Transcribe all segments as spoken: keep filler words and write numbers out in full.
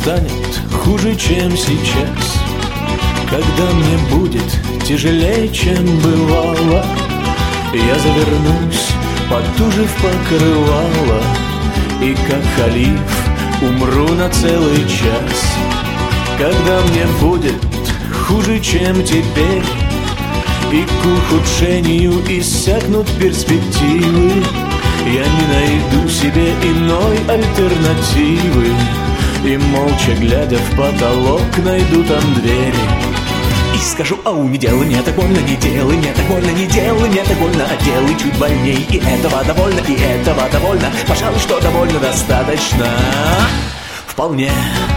станет хуже, чем сейчас, когда мне будет тяжелее, чем бывало, я завернусь потуже в покрывало и, как халиф, умру на целый час. Когда мне будет хуже, чем теперь, и к ухудшению иссякнут перспективы, я не найду себе иной альтернативы, и, молча глядя в потолок, найду там двери и скажу: ау, не делай мне так больно, не делай мне так больно, не делай мне так больно, а делай чуть больней, и этого довольно, и этого довольно, пожалуй, что довольно достаточно, вполне.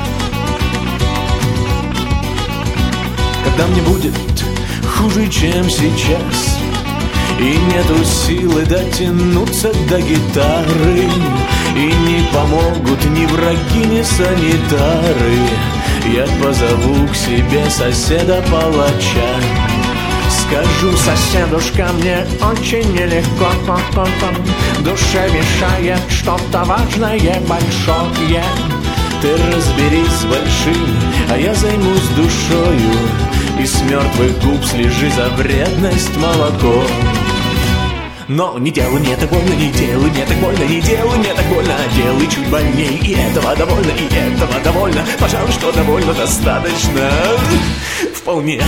Когда мне будет хуже, чем сейчас, и нету силы дотянуться до гитары, и не помогут ни враги, ни санитары, я позову к себе соседа-палача. Скажу: соседушка, мне очень нелегко, душе мешает что-то важное, большое. Ты разберись с большим, а я займусь душою, и с мертвых губ слежи за вредность молоко. Но не делай мне так больно, не делай мне так больно, не делай мне так больно, а делай чуть больней, и этого довольно, и этого довольно, пожалуй, что довольно достаточно, вполне.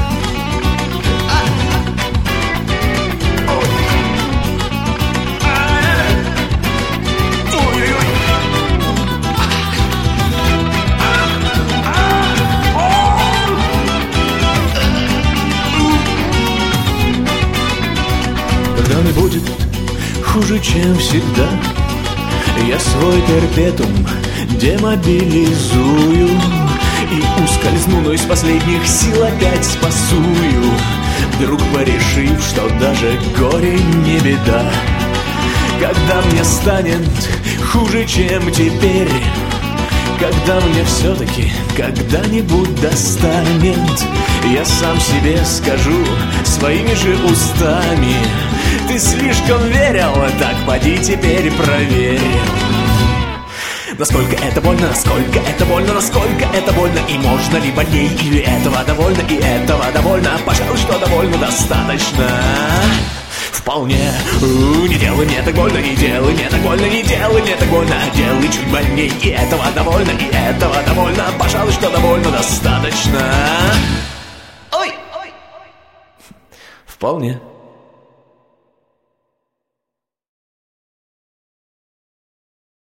Когда мне будет хуже, чем всегда, я свой перпетум демобилизую и ускользну, но из последних сил опять спасую, вдруг порешив, что даже горе не беда. Когда мне станет хуже, чем теперь, когда мне все-таки когда-нибудь достанет, я сам себе скажу своими же устами: ты слишком верил, так поди теперь проверь. Насколько это больно, насколько это больно, насколько это больно, и можно ли больней, или этого довольно, и этого довольно, пожалуй, что довольно достаточно, вполне. У, не делай мне так больно, не делай мне так больно, не делай мне так больно, а делай чуть больней, и этого довольно, и этого довольно, пожалуй, что довольно достаточно. Ой, ой, вполне.